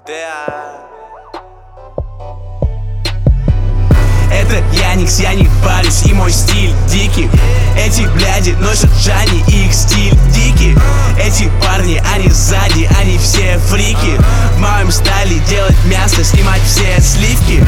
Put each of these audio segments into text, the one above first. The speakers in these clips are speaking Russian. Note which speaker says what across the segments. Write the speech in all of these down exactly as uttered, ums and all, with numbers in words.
Speaker 1: Это Яникс, я не парюсь, и мой стиль дикий. Эти бляди носят Джани, и их стиль дикий. Эти парни, они сзади, они все фрики. В моем стайле делать мясо, снимать все сливки.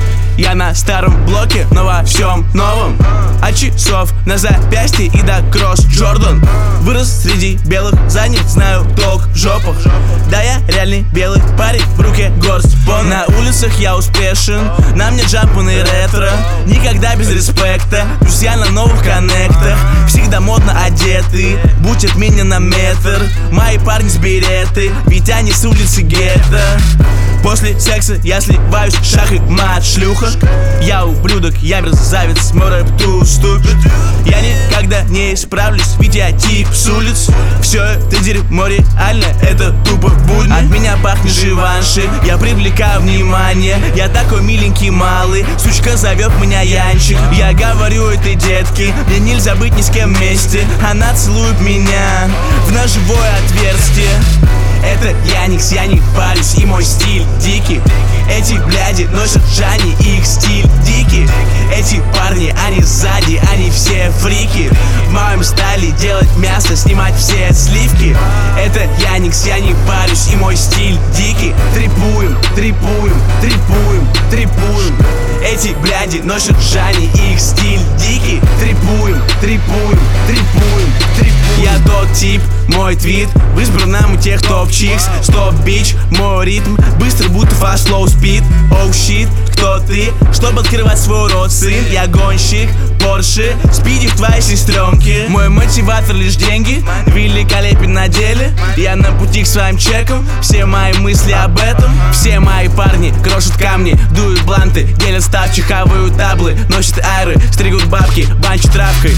Speaker 1: Я на старом блоке, но во всем новом. От часов на запястье и до кросс Джордан. Вырос среди белых задних, знаю толк в жопах. Да, я реальный белый парень, в руке горсть бон. На улицах я успешен, на мне джампаны ретро. Никогда без респекта, друзья на новых коннектах. Всегда модно одеты, будь от меня на метр. Мои парни с береты, ведь они с улицы гетто. После секса я сливаюсь, шах и мат, шлюха. Я ублюдок, я мерзавец, мой рэп too stupid. Я никогда не исправлюсь, ведь я тип с улиц. Все это дерьмо реально, это тупо будни. От меня пахнет Живанши, я привлекаю внимание. Я такой миленький малый, сучка зовет меня Янчик. Я говорю этой детке, мне нельзя быть ни с кем вместе. Она целует меня в ножевое отверстие. Это Яникс, я не парюсь, и мой стиль дикий. Эти бляди носят Джани, и их стиль дикий. Эти парни, они сзади, они все фрики. В моем стайле делать мясо, снимать все сливки. Это Яникс, я не парюсь, и мой стиль дикий. Трипуем, трипуем, трипуем, трипуем. Эти бляди носят Джани, и их стиль дикий. Трипуем, трипуем, трипуем, трипуем. Я тот тип, мой твит в избранном у тех топ-чикс. Стоп, бич, мой ритм быстро, будто fast slow speed. Oh shit, кто ты, чтобы открывать свой рот, сын? Я гонщик, Порше, спиди в твоей сестренке. Мой мотиватор лишь деньги, великолепен на деле. Я на пути к своим чекам, все мои мысли об этом. Все мои парни крошат камни, дуют бланты, делят ставчи, хавают таблы, носят айры, стригут бабки, банчат травкой.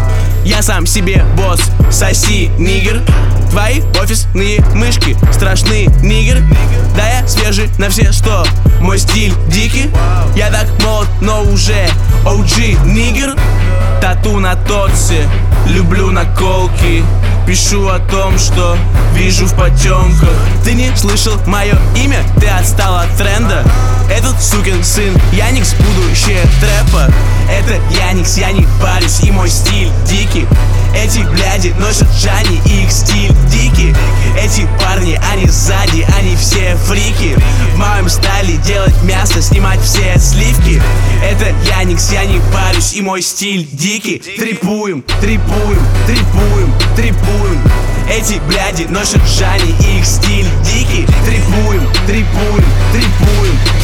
Speaker 1: Я сам себе босс, соси, нигер. Твои офисные мышки, страшный нигер. Да, я свежий на все сто, мой стиль дикий. Я так молод, но уже о джи нигер. Тату на торсе, люблю наколки. Пишу о том, что вижу в потемках. Ты не слышал мое имя? Ты отстал от тренда. Этот сукин сын Яникс, будущее трэпа. Это Яникс, я не парюсь, и мой стиль дикий. Эти бляди носят Джани, и их стиль дикий. Эти парни, они сзади, они все фрики. В моем стайле делать мясо, снимать все сливки. Это Яникс, я не парюсь, и мой стиль дикий. Трипуем, трипуем, трипуем, трипуем. Эти бляди носят Джани, и их стиль дикий. Трипуем, трипуем, трипуем.